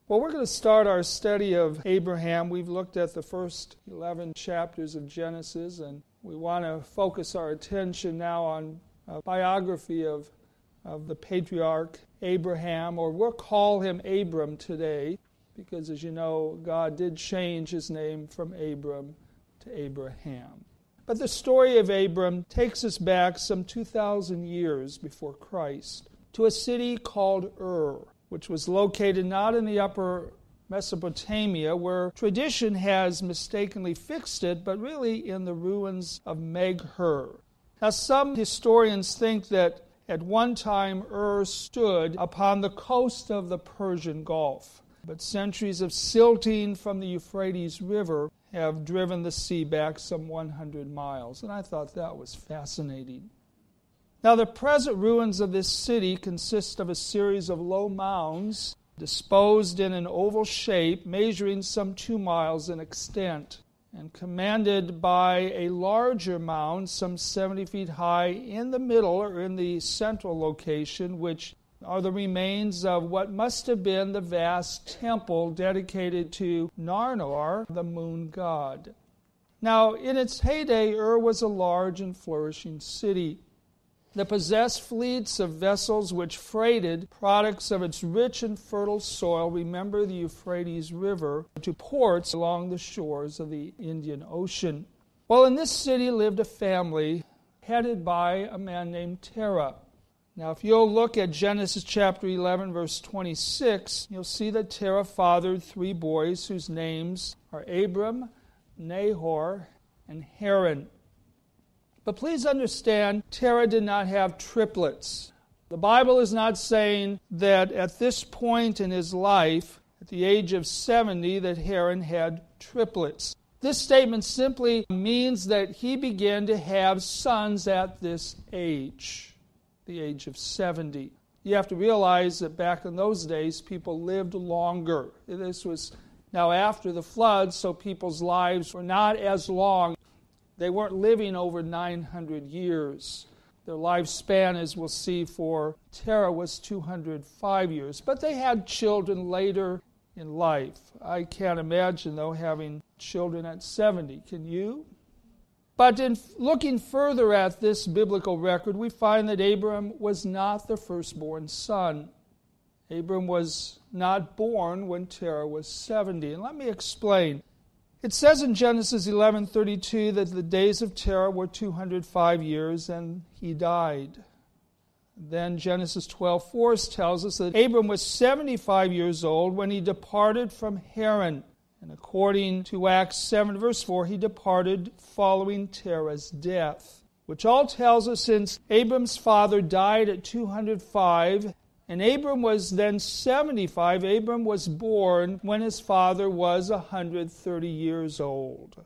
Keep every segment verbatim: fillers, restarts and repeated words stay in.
Well, we're going to start our study of Abraham. We've looked at the first eleven chapters of Genesis, and we want to focus our attention now on a biography of, of the patriarch Abraham, or we'll call him Abram today, because as you know, God did change his name from Abram to Abraham. But the story of Abram takes us back some two thousand years before Christ to a city called Ur, which was located not in the upper Mesopotamia, where tradition has mistakenly fixed it, but really in the ruins of Megher. Now, some historians think that at one time Ur stood upon the coast of the Persian Gulf, but centuries of silting from the Euphrates River have driven the sea back some one hundred miles, and I thought that was fascinating. Now, the present ruins of this city consist of a series of low mounds disposed in an oval shape measuring some two miles in extent and commanded by a larger mound some seventy feet high in the middle or in the central location, which are the remains of what must have been the vast temple dedicated to Narnar, the moon god. Now, in its heyday, Ur was a large and flourishing city that possessed fleets of vessels which freighted products of its rich and fertile soil, remember the Euphrates River, to ports along the shores of the Indian Ocean. Well, in this city lived a family headed by a man named Terah. Now, if you'll look at Genesis chapter eleven, verse twenty-six, you'll see that Terah fathered three boys whose names are Abram, Nahor, and Haran. But please understand, Terah did not have triplets. The Bible is not saying that at this point in his life, at the age of seventy, that Haran had triplets. This statement simply means that he began to have sons at this age, the age of seventy. You have to realize that back in those days, people lived longer. This was now after the flood, so people's lives were not as long. They weren't living over nine hundred years. Their lifespan, as we'll see, for Terah was two hundred five years. But they had children later in life. I can't imagine, though, having children at seventy. Can you? But in looking further at this biblical record, we find that Abram was not the firstborn son. Abram was not born when Terah was seventy. And let me explain. It says in Genesis eleven thirty-two that the days of Terah were two hundred five years and he died. Then Genesis twelve four tells us that Abram was seventy-five years old when he departed from Haran. And according to Acts seven verse four, he departed following Terah's death. Which all tells us since Abram's father died at two hundred five, and Abram was then seventy-five. Abram was born when his father was one hundred thirty years old.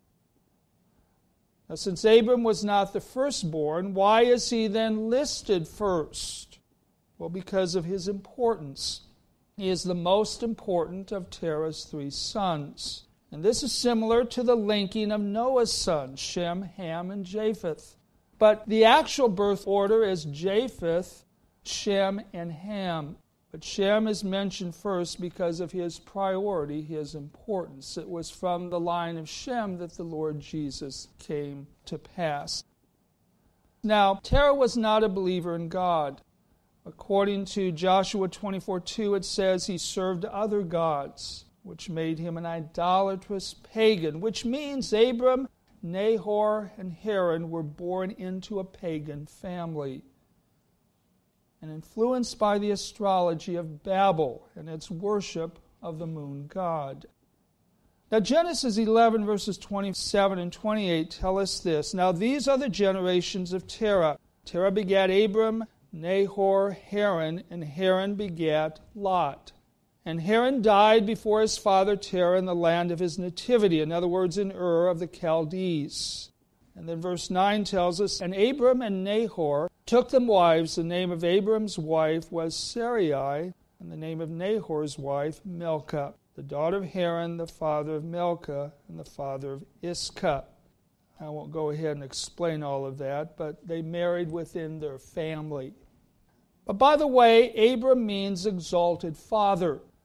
Now, since Abram was not the firstborn, why is he then listed first? Well, because of his importance. He is the most important of Terah's three sons. And this is similar to the linking of Noah's sons, Shem, Ham, and Japheth. But the actual birth order is Japheth, Shem, and Ham. But Shem is mentioned first because of his priority, his importance. It was from the line of Shem that the Lord Jesus came to pass. Now, Terah was not a believer in God. According to Joshua twenty-four two, it says he served other gods, which made him an idolatrous pagan, which means Abram, Nahor, and Haran were born into a pagan family. And influenced by the astrology of Babel and its worship of the moon god. Now Genesis eleven verses twenty-seven and twenty-eight tell us this. Now these are the generations of Terah. Terah begat Abram, Nahor, Haran, and Haran begat Lot. And Haran died before his father Terah in the land of his nativity, in other words, in Ur of the Chaldees. And then verse nine tells us, and Abram and Nahor took them wives. The name of Abram's wife was Sarai, and the name of Nahor's wife Milcah, the daughter of Haran, the father of Milcah, and the father of Iscah. I won't go ahead and explain all of that, but they married within their family. But by the way, Abram means exalted father.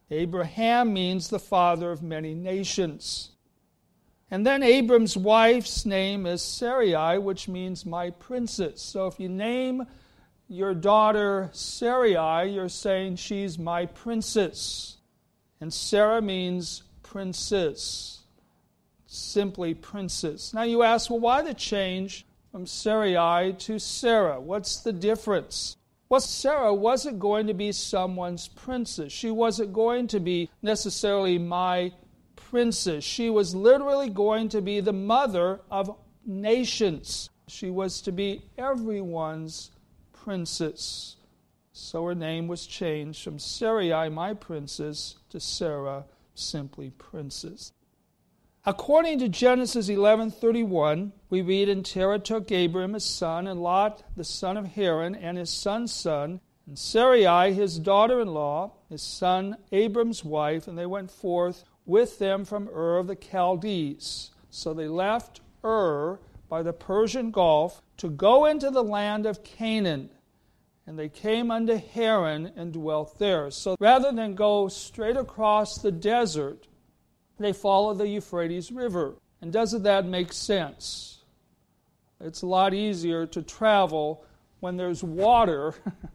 Abraham means the father of many nations. And then Abram's wife's name is Sarai, which means my princess. So if you name your daughter Sarai, you're saying she's my princess. And Sarah means princess, simply princess. Now you ask, well, why the change from Sarai to Sarah? What's the difference? Well, Sarah wasn't going to be someone's princess. She wasn't going to be necessarily my princess. She was literally going to be the mother of nations. She was to be everyone's princess. So her name was changed from Sarai, my princess, to Sarah, simply princess. According to Genesis eleven thirty-one, we read, and Terah took Abram his son, and Lot the son of Haran, and his son's son, and Sarai his daughter-in-law, his son Abram's wife, and they went forth with them from Ur of the Chaldees. So they left Ur by the Persian Gulf to go into the land of Canaan. And they came unto Haran and dwelt there. So rather than go straight across the desert, they followed the Euphrates River. And doesn't that make sense? It's a lot easier to travel when there's water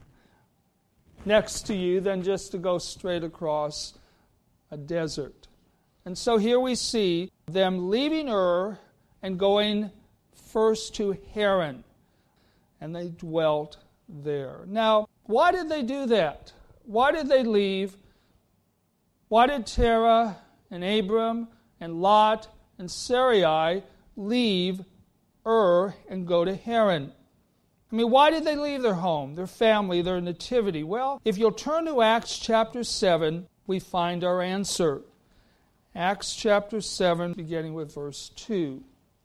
next to you than just to go straight across a desert. And so here we see them leaving Ur and going first to Haran. And they dwelt there. Now, why did they do that? Why did they leave? Why did Terah and Abram and Lot and Sarai leave Ur and go to Haran? I mean, why did they leave their home, their family, their nativity? Well, if you'll turn to Acts chapter seven, we find our answer. Acts chapter seven, beginning with verse two.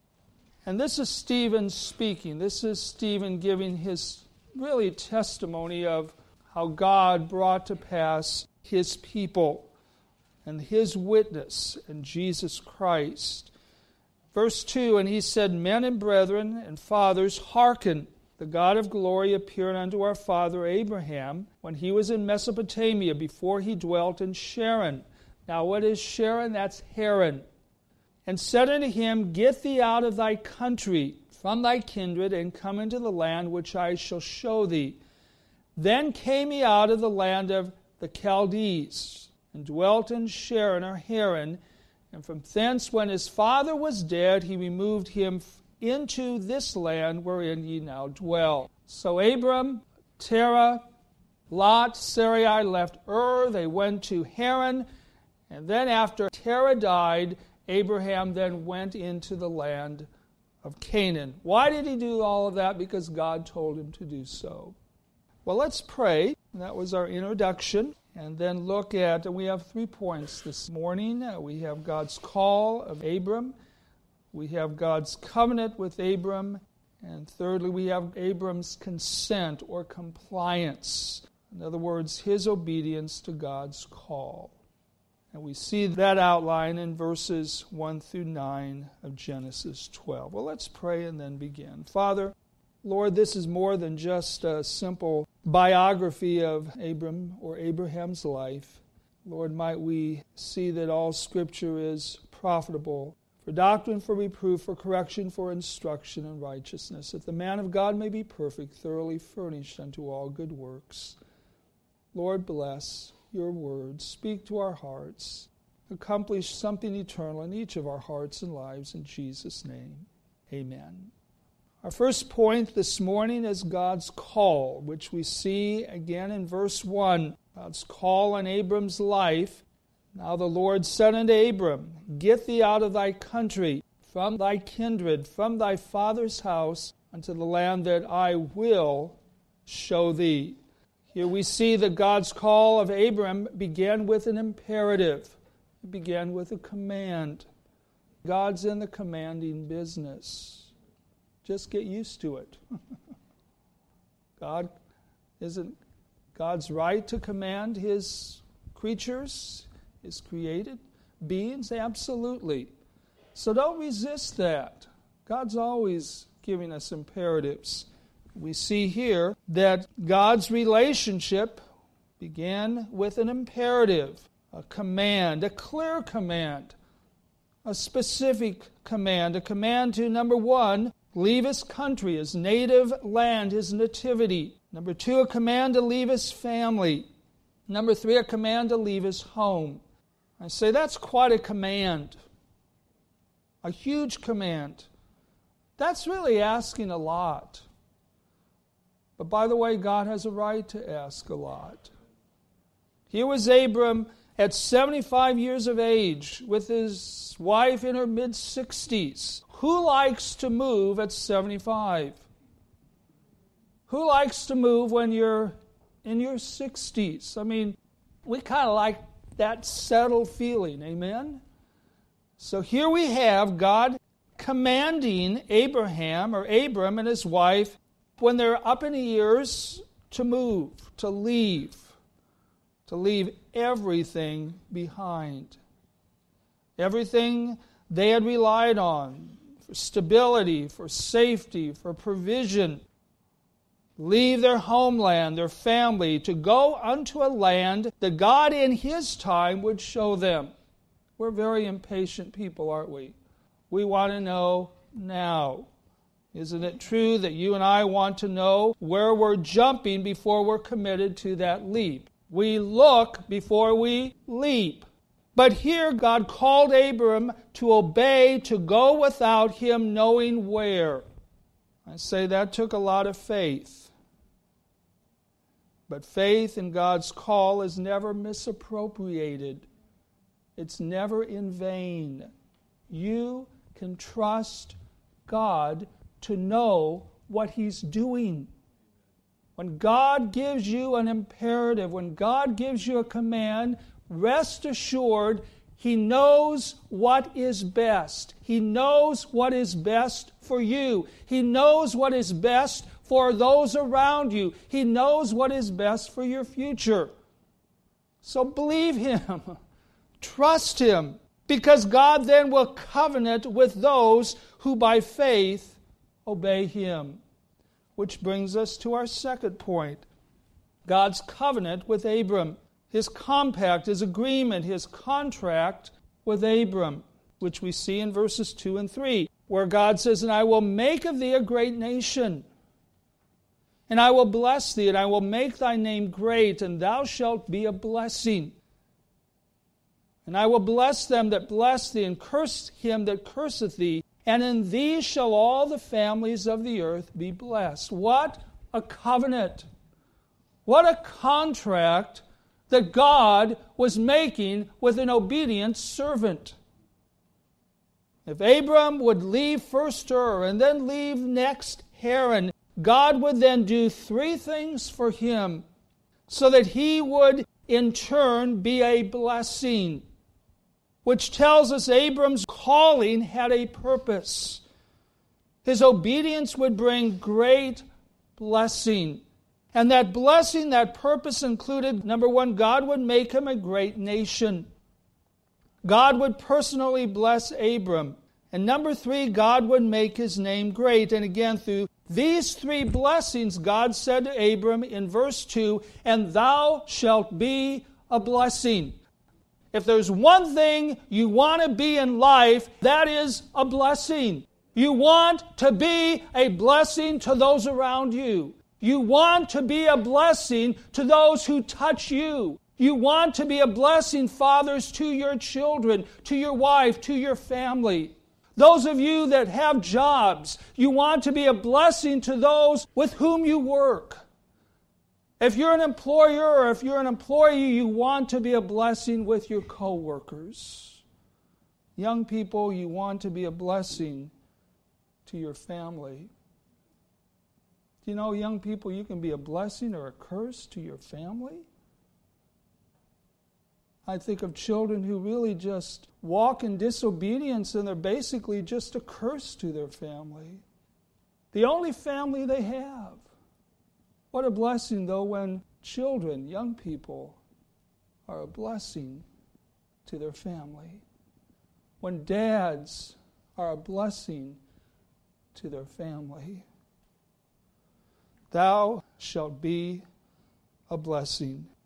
And this is Stephen speaking. This is Stephen giving his really testimony of how God brought to pass his people and his witness in Jesus Christ. Verse two, and he said, Men and brethren and fathers, hearken. The God of glory appeared unto our father Abraham when he was in Mesopotamia, before he dwelt in Sharon. Now what is Sharon? That's Haran. And said unto him, Get thee out of thy country, from thy kindred, and come into the land which I shall show thee. Then came he out of the land of the Chaldees, and dwelt in Sharon or Haran, and from thence, when his father was dead, he removed him into this land wherein ye now dwell. So Abram, Terah, Lot, Sarai left Ur, they went to Haran, and then after Terah died, Abraham then went into the land of Canaan. Why did he do all of that? Because God told him to do so. Well, let's pray. That was our introduction. And then look at, and we have three points this morning. Uh, we have God's call of Abram. We have God's covenant with Abram. And thirdly, we have Abram's consent or compliance. In other words, his obedience to God's call. And we see that outline in verses one through nine of Genesis twelve. Well, let's pray and then begin. Father, Lord, this is more than just a simple biography of Abram or Abraham's life. Lord, might we see that all Scripture is profitable for doctrine, for reproof, for correction, for instruction in righteousness, that the man of God may be perfect, thoroughly furnished unto all good works. Lord, bless your words. Speak to our hearts. Accomplish something eternal in each of our hearts and lives. In Jesus' name, amen. Our first point this morning is God's call, which we see again in verse one. God's call on Abram's life. Now the Lord said unto Abram, Get thee out of thy country, from thy kindred, from thy father's house, unto the land that I will show thee. Here we see that God's call of Abram began with an imperative. It began with a command. God's in the commanding business. Just get used to it. God isn't God's right to command his creatures, his created beings? Absolutely. So don't resist that. God's always giving us imperatives. We see here that God's relationship began with an imperative. a command, a clear command, a specific command, a command to, number one, leave his country, his native land, his nativity. Number two, a command to leave his family. Number three, a command to leave his home. I say that's quite a command, a huge command. That's really asking a lot. But by the way, God has a right to ask a lot. Here was Abram at seventy-five years of age with his wife in her mid-sixties. Who likes to move at seventy-five? Who likes to move when you're in your sixties? I mean, we kind of like that settled feeling, amen? So here we have God commanding Abraham or Abram and his wife when they're up in years to move, to leave, to leave everything behind. Everything they had relied on for stability, for safety, for provision. Leave their homeland, their family, to go unto a land that God in His time would show them. We're very impatient people, aren't we? We want to know now. Isn't it true that you and I want to know where we're jumping before we're committed to that leap? We look before we leap. But here God called Abram to obey, to go without him knowing where. I say that took a lot of faith. But faith in God's call is never misappropriated. It's never in vain. You can trust God to know what He's doing. When God gives you an imperative, when God gives you a command, rest assured He knows what is best. He knows what is best for you. He knows what is best for those around you. He knows what is best for your future. So believe Him. Trust Him. Because God then will covenant with those who by faith obey Him. Which brings us to our second point. God's covenant with Abram. His compact, His agreement, His contract with Abram. Which we see in verses two and three. Where God says, "And I will make of thee a great nation. And I will bless thee, and I will make thy name great, and thou shalt be a blessing. And I will bless them that bless thee, and curse him that curseth thee. And in thee shall all the families of the earth be blessed." What a covenant. What a contract that God was making with an obedient servant. If Abram would leave first Ur and then leave next Haran, God would then do three things for him so that he would in turn be a blessing. Which tells us Abram's calling had a purpose. His obedience would bring great blessing. And that blessing, that purpose included, number one, God would make him a great nation. God would personally bless Abram. And number three, God would make his name great. And again, through these three blessings, God said to Abram in verse two, "And thou shalt be a blessing." If there's one thing you want to be in life, that is a blessing. You want to be a blessing to those around you. You want to be a blessing to those who touch you. You want to be a blessing, fathers, to your children, to your wife, to your family. Those of you that have jobs, you want to be a blessing to those with whom you work. If you're an employer or if you're an employee, you want to be a blessing with your co-workers. Young people, you want to be a blessing to your family. Do you know, young people, you can be a blessing or a curse to your family? I think of children who really just walk in disobedience and they're basically just a curse to their family. The only family they have. What a blessing, though, when children, young people, are a blessing to their family. When dads are a blessing to their family. Thou shalt be a blessing.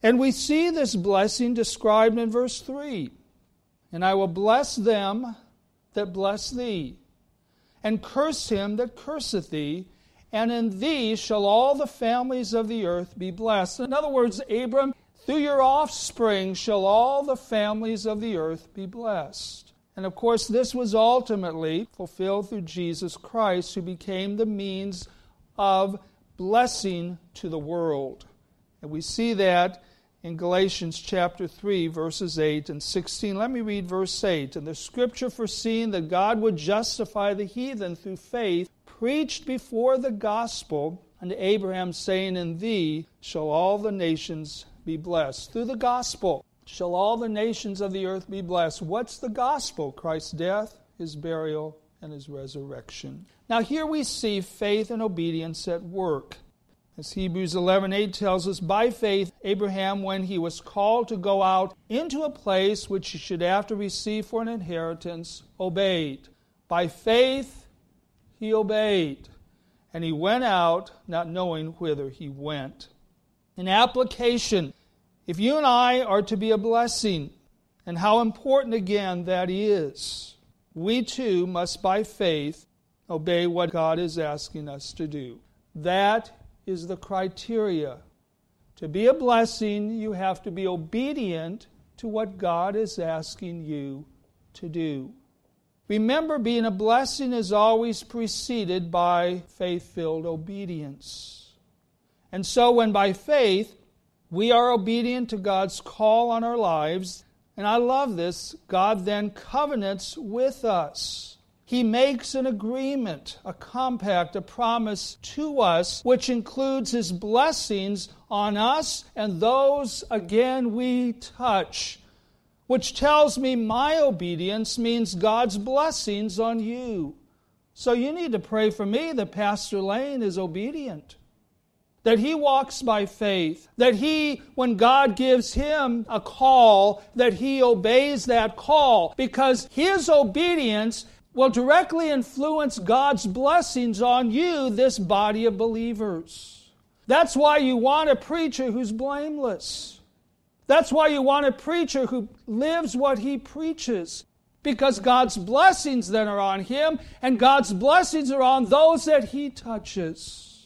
And we see this blessing described in verse three. And I will bless them that bless thee, and curse him that curseth thee, and in thee shall all the families of the earth be blessed. In other words, Abram, through your offspring shall all the families of the earth be blessed. And of course, this was ultimately fulfilled through Jesus Christ, who became the means of blessing to the world. And we see that in Galatians chapter three, verses eight and sixteen. Let me read verse eight. And the scripture, foreseeing that God would justify the heathen through faith, preached before the gospel unto Abraham, saying, in thee shall all the nations be blessed. Through the gospel shall all the nations of the earth be blessed. What's the gospel? Christ's death, his burial, and his resurrection. Now here we see faith and obedience at work. As Hebrews eleven eight tells us, by faith Abraham, when he was called to go out into a place which he should after receive for an inheritance, obeyed. By faith he obeyed, and he went out not knowing whither he went. An application, if you and I are to be a blessing, and how important again that is, we too must by faith obey what God is asking us to do. That is the criteria. To be a blessing, you have to be obedient to what God is asking you to do. Remember, being a blessing is always preceded by faith-filled obedience. And so when by faith we are obedient to God's call on our lives, and I love this, God then covenants with us. He makes an agreement, a compact, a promise to us, which includes His blessings on us and those, again, we touch, which tells me my obedience means God's blessings on you. So you need to pray for me that Pastor Lane is obedient, that he walks by faith, that he, when God gives him a call, that he obeys that call, because his obedience will directly influence God's blessings on you, this body of believers. That's why you want a preacher who's blameless. That's why you want a preacher who lives what he preaches, because God's blessings then are on him, and God's blessings are on those that he touches.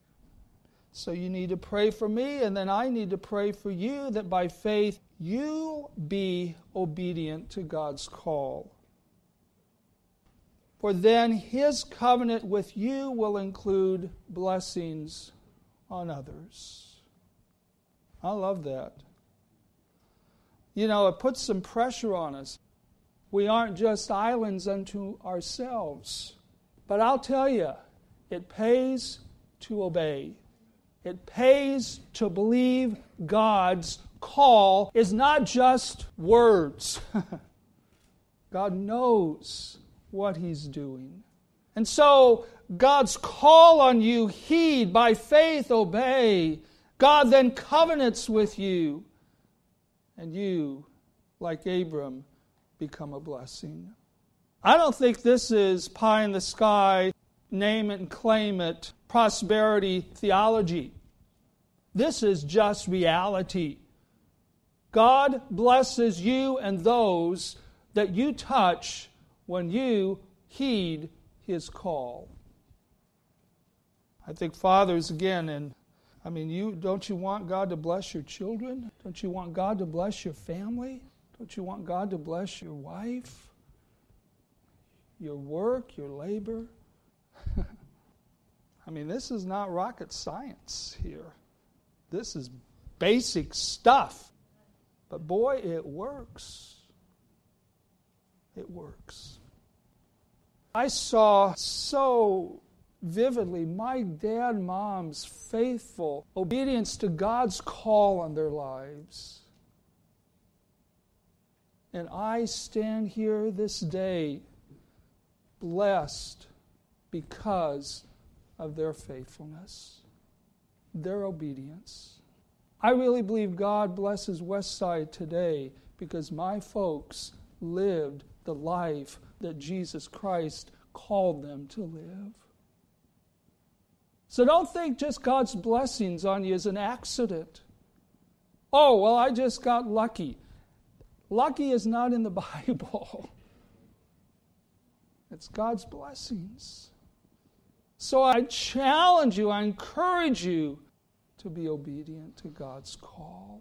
So you need to pray for me, and then I need to pray for you, that by faith you be obedient to God's call. For then His covenant with you will include blessings on others. I love that. You know, it puts some pressure on us. We aren't just islands unto ourselves. But I'll tell you, it pays to obey. It pays to believe God's call is not just words. God knows what He's doing. And so God's call on you, heed, by faith obey. God then covenants with you, and you, like Abram, become a blessing. I don't think this is pie in the sky, name it and claim it, prosperity theology. This is just reality. God blesses you and those that you touch when you heed His call. I think fathers, again, and I mean, you don't you want God to bless your children? Don't you want God to bless your family? Don't you want God to bless your wife, your work, your labor? I mean, this is not rocket science here. This is basic stuff. But boy, it works. It works. I saw so vividly my dad and mom's faithful obedience to God's call on their lives. And I stand here this day blessed because of their faithfulness, their obedience. I really believe God blesses Westside today because my folks lived the life that Jesus Christ called them to live. So don't think just God's blessings on you is an accident. Oh, well, I just got lucky. Lucky is not in the Bible. It's God's blessings. So I challenge you, I encourage you to be obedient to God's call.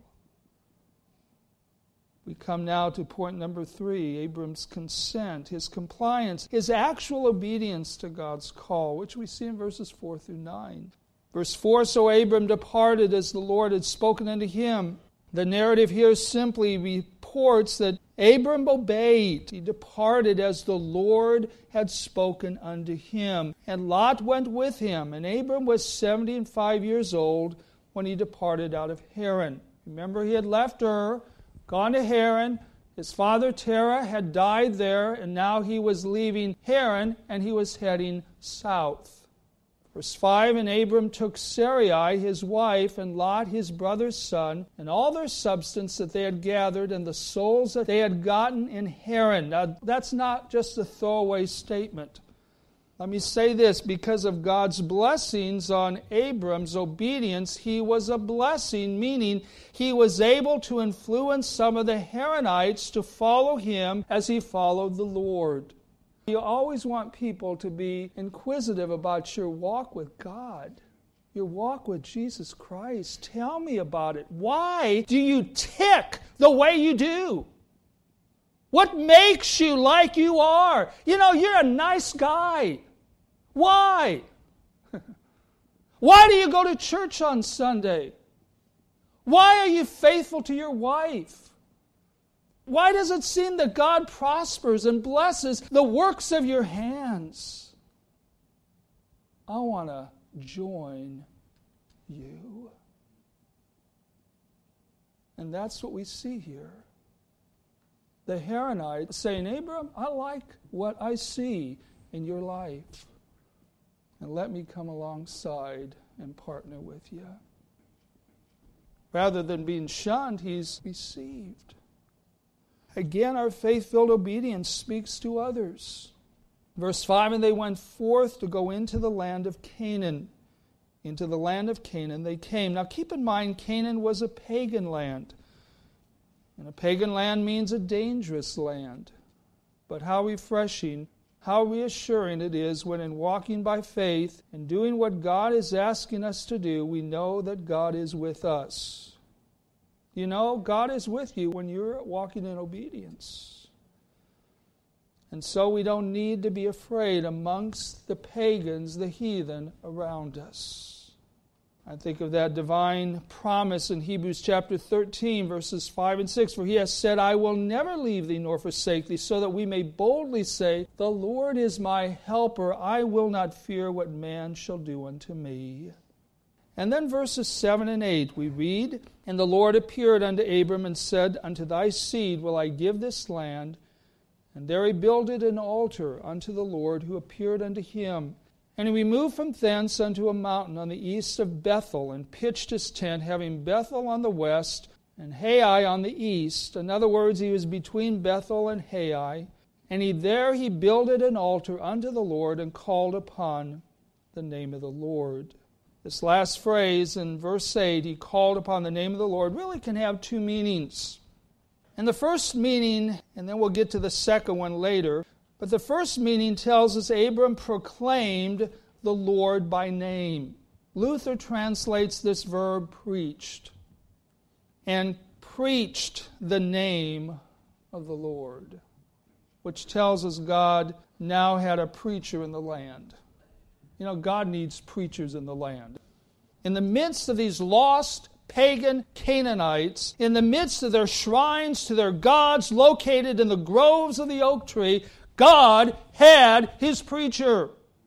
We come now to point number three, Abram's consent, his compliance, his actual obedience to God's call, which we see in verses four through nine. Verse four, so Abram departed as the Lord had spoken unto him. The narrative here simply reports that Abram obeyed. He departed as the Lord had spoken unto him. And Lot went with him. And Abram was seventy and five years old when he departed out of Haran. Remember, he had left Ur, gone to Haran. His father Terah had died there, and now he was leaving Haran, and he was heading south. Verse five, and Abram took Sarai his wife, and Lot his brother's son, and all their substance that they had gathered, and the souls that they had gotten in Haran. Now, that's not just a throwaway statement. Let me say this, because of God's blessings on Abram's obedience, he was a blessing, meaning he was able to influence some of the Haranites to follow him as he followed the Lord. You always want people to be inquisitive about your walk with God, your walk with Jesus Christ. Tell me about it. Why do you tick the way you do? What makes you like you are? You know, you're a nice guy. Why? Why do you go to church on Sunday? Why are you faithful to your wife? Why does it seem that God prospers and blesses the works of your hands? I want to join you. And that's what we see here. The Haranites saying, Abram, I like what I see in your life. And let me come alongside and partner with you. Rather than being shunned, he's received. Again, our faith-filled obedience speaks to others. Verse five, and they went forth to go into the land of Canaan. Into the land of Canaan they came. Now keep in mind, Canaan was a pagan land. And a pagan land means a dangerous land. But how refreshing, how reassuring it is when in walking by faith and doing what God is asking us to do, we know that God is with us. You know, God is with you when you're walking in obedience. And so we don't need to be afraid amongst the pagans, the heathen around us. I think of that divine promise in Hebrews chapter thirteen, verses five and six. For he has said, I will never leave thee nor forsake thee, so that we may boldly say, the Lord is my helper. I will not fear what man shall do unto me. And then verses seven and eight we read, and the Lord appeared unto Abram and said, unto thy seed will I give this land. And there he builded an altar unto the Lord who appeared unto him. And he removed from thence unto a mountain on the east of Bethel, and pitched his tent, having Bethel on the west, and Hai on the east. In other words, he was between Bethel and Hai. And he there he builded an altar unto the Lord, and called upon the name of the Lord. This last phrase in verse eight, he called upon the name of the Lord, really can have two meanings. And the first meaning, and then we'll get to the second one later, but the first meaning tells us Abram proclaimed the Lord by name. Luther translates this verb preached, and preached the name of the Lord, which tells us God now had a preacher in the land. You know, God needs preachers in the land. In the midst of these lost pagan Canaanites, in the midst of their shrines to their gods located in the groves of the oak tree, God had his preacher.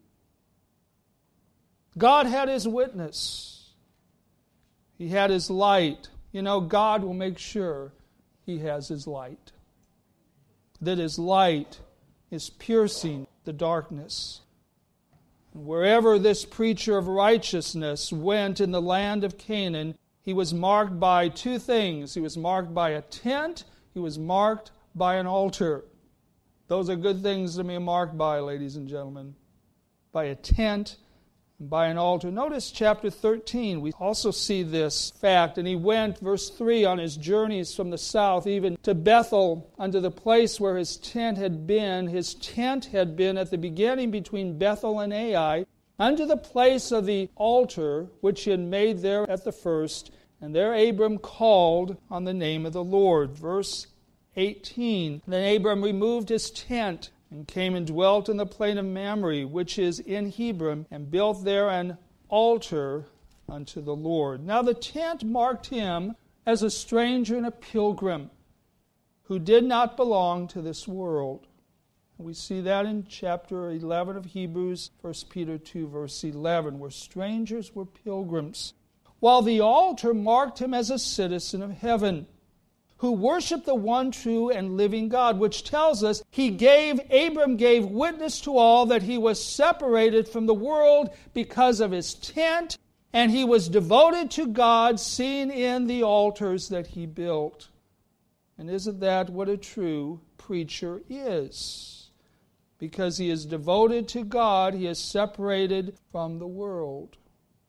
God had his witness. He had his light. You know, God will make sure he has his light. That his light is piercing the darkness. Wherever this preacher of righteousness went in the land of Canaan, he was marked by two things. He was marked by a tent. He was marked by an altar. Those are good things to be marked by, ladies and gentlemen. By a tent by an altar. Notice chapter thirteen. We also see this fact. And he went, verse three, on his journeys from the south, even to Bethel, unto the place where his tent had been. His tent had been at the beginning between Bethel and Ai, unto the place of the altar which he had made there at the first. And there Abram called on the name of the Lord. Verse eighteen. Then Abram removed his tent, and came and dwelt in the plain of Mamre, which is in Hebron, and built there an altar unto the Lord. Now the tent marked him as a stranger and a pilgrim, who did not belong to this world. We see that in chapter eleven of Hebrews, First Peter two, verse eleven, where strangers were pilgrims, while the altar marked him as a citizen of heaven, who worship the one true and living God, which tells us he gave, Abram gave witness to all that he was separated from the world because of his tent, and he was devoted to God, seen in the altars that he built. And isn't that what a true preacher is? Because he is devoted to God, he is separated from the world.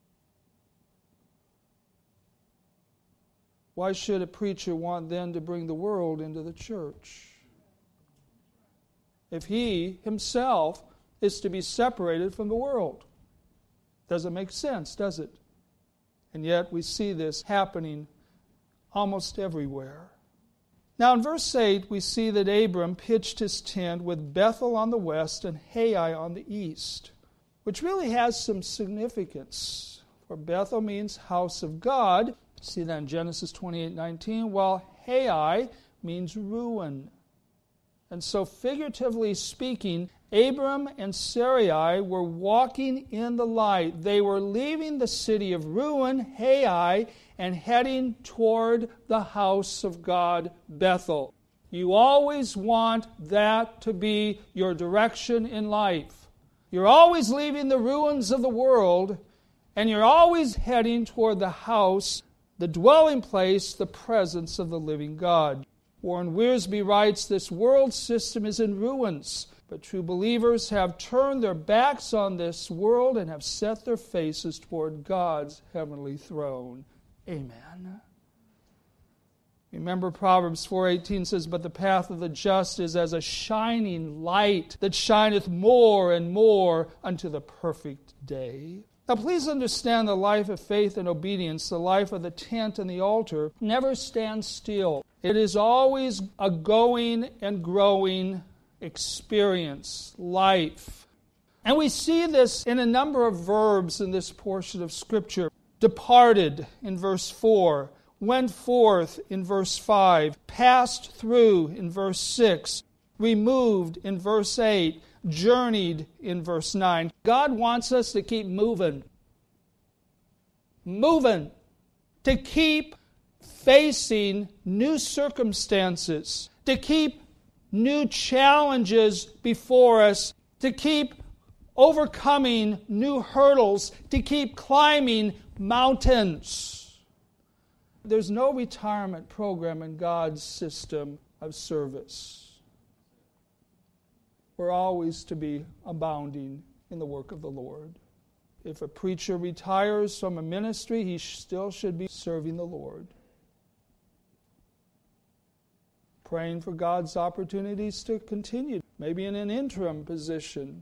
Why should a preacher want then to bring the world into the church? If he himself is to be separated from the world. Doesn't make sense, does it? And yet we see this happening almost everywhere. Now in verse eight we see that Abram pitched his tent with Bethel on the west and Hai on the east, which really has some significance. For Bethel means house of God. See that in Genesis twenty-eight nineteen, while Hai means ruin. And so figuratively speaking, Abram and Sarai were walking in the light. They were leaving the city of ruin, Hai, and heading toward the house of God, Bethel. You always want that to be your direction in life. You're always leaving the ruins of the world, and you're always heading toward the house, the dwelling place, the presence of the living God. Warren Wiersbe writes, this world system is in ruins, but true believers have turned their backs on this world and have set their faces toward God's heavenly throne. Amen. Remember Proverbs four eighteen says, but the path of the just is as a shining light that shineth more and more unto the perfect day. Now please understand the life of faith and obedience, the life of the tent and the altar, never stands still. It is always a going and growing experience, life. And we see this in a number of verbs in this portion of Scripture. Departed in verse four, went forth in verse five, passed through in verse six, removed in verse eight, journeyed in verse nine. God wants us to keep moving. Moving. To keep facing new circumstances. To keep new challenges before us. To keep overcoming new hurdles. To keep climbing mountains. There's no retirement program in God's system of service. We're always to be abounding in the work of the Lord. If a preacher retires from a ministry, he still should be serving the Lord. Praying for God's opportunities to continue, maybe in an interim position.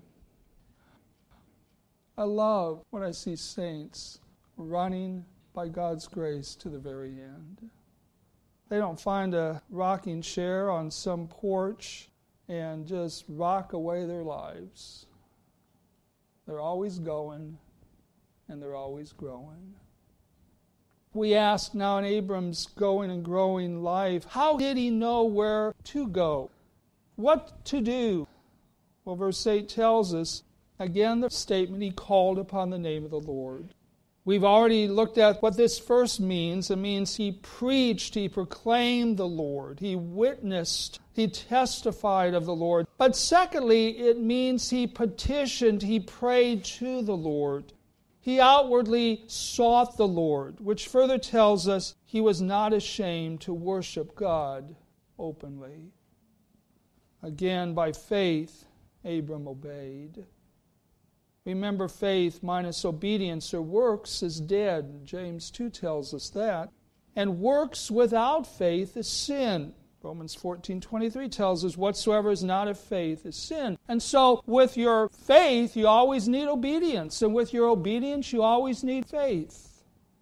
I love when I see saints running by God's grace to the very end. They don't find a rocking chair on some porch and just rock away their lives. They're always going, and they're always growing. We ask now in Abram's going and growing life, how did he know where to go? What to do? Well, verse eight tells us, again, the statement, he called upon the name of the Lord. We've already looked at what this first means. It means he preached, he proclaimed the Lord, he witnessed, he testified of the Lord. But secondly, it means he petitioned, he prayed to the Lord. He outwardly sought the Lord, which further tells us he was not ashamed to worship God openly. Again, by faith, Abram obeyed. Remember, faith minus obedience or works is dead. James two tells us that. And works without faith is sin. Romans fourteen twenty-three tells us whatsoever is not of faith is sin. And so with your faith, you always need obedience. And with your obedience, you always need faith.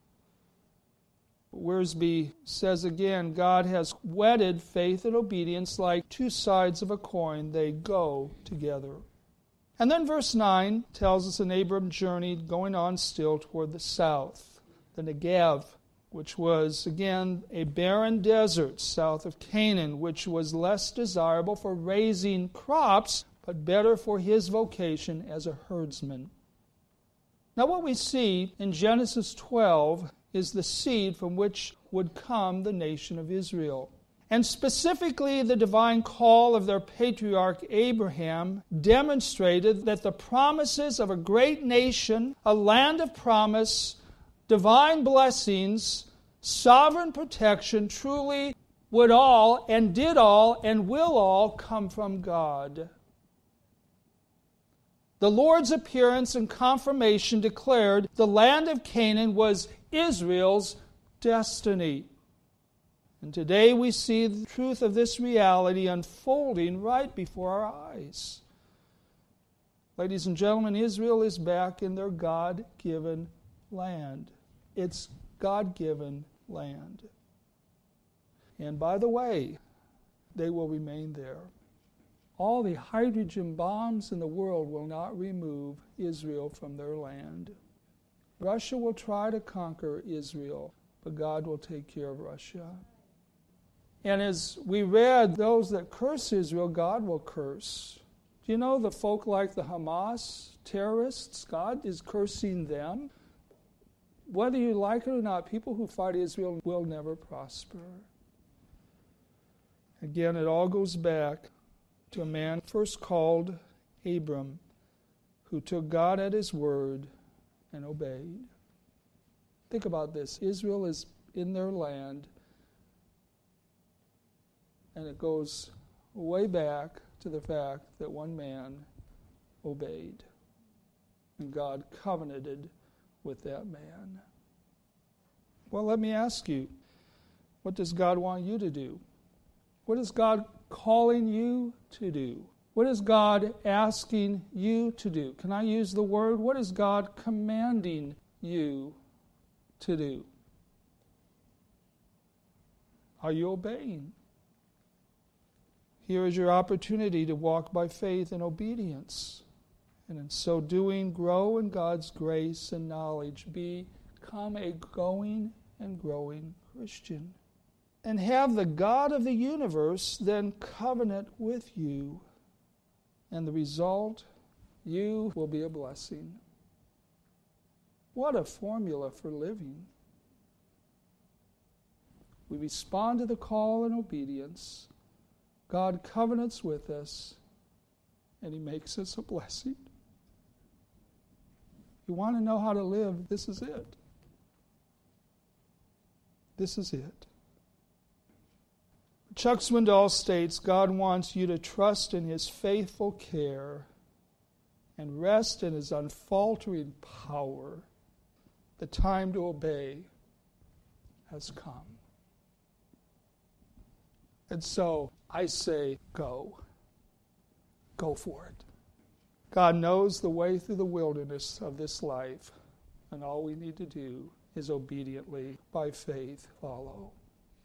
Wiersbe says again, God has wedded faith and obedience like two sides of a coin. They go together. And then verse nine tells us, and Abram journeyed, going on still toward the south, the Negev, which was, again, a barren desert south of Canaan, which was less desirable for raising crops, but better for his vocation as a herdsman. Now what we see in Genesis twelve is the seed from which would come the nation of Israel. And specifically, the divine call of their patriarch Abraham demonstrated that the promises of a great nation, a land of promise, divine blessings, sovereign protection truly would all and did all and will all come from God. The Lord's appearance and confirmation declared the land of Canaan was Israel's destiny. And today we see the truth of this reality unfolding right before our eyes. Ladies and gentlemen, Israel is back in their God-given land. It's God-given land. And by the way, they will remain there. All the hydrogen bombs in the world will not remove Israel from their land. Russia will try to conquer Israel, but God will take care of Russia. And as we read, those that curse Israel, God will curse. Do you know the folk like the Hamas terrorists? God is cursing them. Whether you like it or not, people who fight Israel will never prosper. Again, it all goes back to a man first called Abram, who took God at his word and obeyed. Think about this. Israel is in their land, and it goes way back to the fact that one man obeyed, and God covenanted with that man. Well, let me ask you, what does God want you to do? What is God calling you to do? What is God asking you to do? Can I use the word? What is God commanding you to do? Are you obeying? Here is your opportunity to walk by faith and obedience. And in so doing, grow in God's grace and knowledge. Become a going and growing Christian. And have the God of the universe then covenant with you. And the result, you will be a blessing. What a formula for living. We respond to the call in obedience. God covenants with us, and He makes us a blessing. You want to know how to live, this is it. This is it. Chuck Swindoll states, God wants you to trust in His faithful care and rest in His unfaltering power. The time to obey has come. And so I say, go. Go for it. God knows the way through the wilderness of this life, and all we need to do is obediently, by faith, follow.